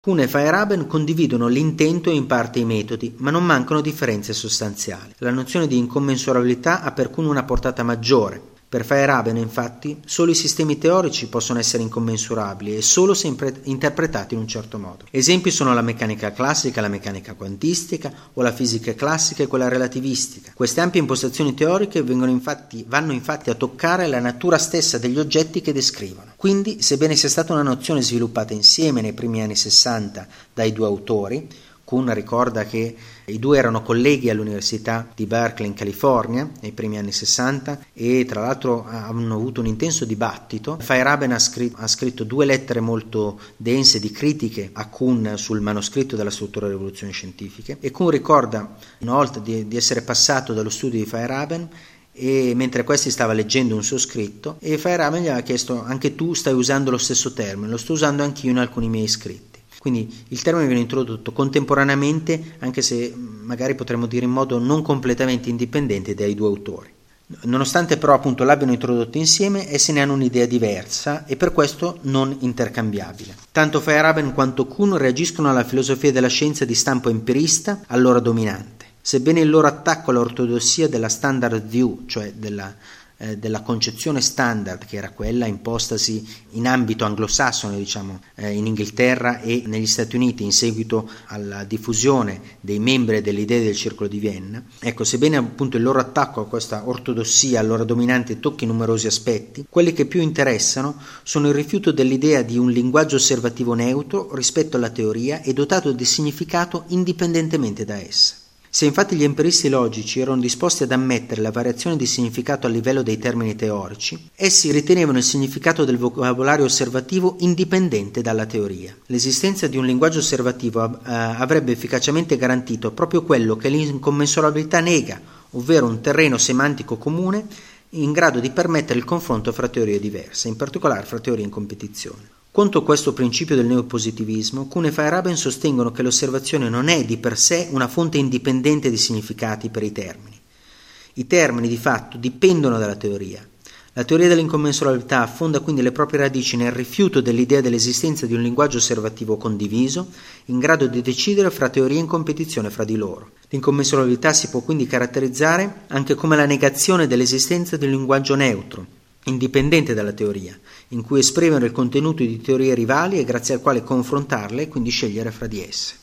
Kuhn e Feyerabend condividono l'intento e in parte i metodi, ma non mancano differenze sostanziali. La nozione di incommensurabilità ha per Kuhn una portata maggiore. Per Feyerabend, infatti, solo i sistemi teorici possono essere incommensurabili e solo se interpretati in un certo modo. Esempi sono la meccanica classica, la meccanica quantistica o la fisica classica e quella relativistica. Queste ampie impostazioni teoriche vanno infatti a toccare la natura stessa degli oggetti che descrivono. Quindi, sebbene sia stata una nozione sviluppata insieme nei primi anni 60 dai due autori, Kuhn ricorda che i due erano colleghi all'Università di Berkeley in California nei primi anni 60 e tra l'altro hanno avuto un intenso dibattito. Feyerabend ha scritto 2 lettere molto dense di critiche a Kuhn sul manoscritto della struttura delle rivoluzioni scientifiche, e Kuhn ricorda una volta di essere passato dallo studio di Feyerabend e mentre questi stava leggendo un suo scritto, e Feyerabend gli aveva chiesto: anche tu stai usando lo stesso termine? Lo sto usando anch'io in alcuni miei scritti. Quindi il termine viene introdotto contemporaneamente, anche se magari potremmo dire in modo non completamente indipendente dai due autori. Nonostante però appunto l'abbiano introdotto insieme, essi ne hanno un'idea diversa e per questo non intercambiabile. Tanto Feyerabend quanto Kuhn reagiscono alla filosofia della scienza di stampo empirista, allora dominante. Sebbene il loro attacco all'ortodossia della standard view, cioè della concezione standard, che era quella impostasi in ambito anglosassone, in Inghilterra e negli Stati Uniti in seguito alla diffusione dei membri delle idee del Circolo di Vienna. Ecco, sebbene appunto il loro attacco a questa ortodossia allora dominante tocchi numerosi aspetti, quelli che più interessano sono il rifiuto dell'idea di un linguaggio osservativo neutro rispetto alla teoria e dotato di significato indipendentemente da essa. Se infatti gli empiristi logici erano disposti ad ammettere la variazione di significato a livello dei termini teorici, essi ritenevano il significato del vocabolario osservativo indipendente dalla teoria. L'esistenza di un linguaggio osservativo avrebbe efficacemente garantito proprio quello che l'incommensurabilità nega, ovvero un terreno semantico comune in grado di permettere il confronto fra teorie diverse, in particolare fra teorie in competizione. Contro questo principio del neopositivismo, Kuhn e Feyerabend sostengono che l'osservazione non è di per sé una fonte indipendente di significati per i termini. I termini, di fatto, dipendono dalla teoria. La teoria dell'incommensurabilità affonda quindi le proprie radici nel rifiuto dell'idea dell'esistenza di un linguaggio osservativo condiviso, in grado di decidere fra teorie in competizione fra di loro. L'incommensurabilità si può quindi caratterizzare anche come la negazione dell'esistenza di un linguaggio neutro, indipendente dalla teoria, in cui esprimere il contenuto di teorie rivali e grazie al quale confrontarle e quindi scegliere fra di esse.